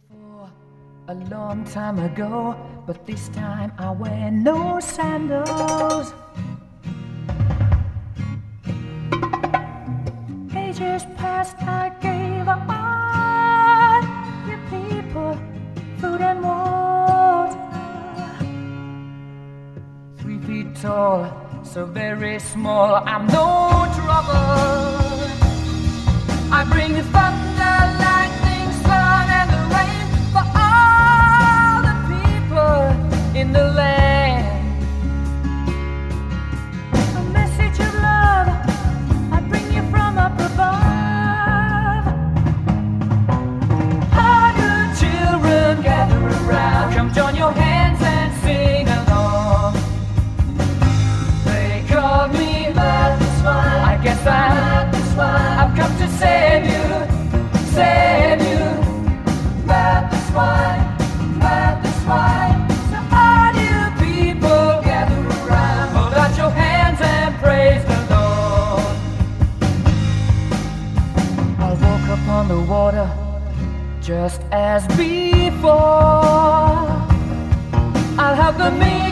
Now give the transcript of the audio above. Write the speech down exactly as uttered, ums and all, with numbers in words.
For a long time ago, but this time I wear no sandals. Ages past, I gave up on you people, food and water. Three feet tall, so very small, I'm no trouble. I bring the thunder, lightning, sun, and the rain for all the people in the land. A message of love I bring you from up above. All you children gather around, come join your hands and sing along. They call me Mad the Swine, I guess I'm Mad the Swine. I've come to save you, save you. Mad the Swine, Mad the Swine. So all you people gather around, hold out your hands and praise the Lord. I'll walk upon the water just as before. I'll have the meek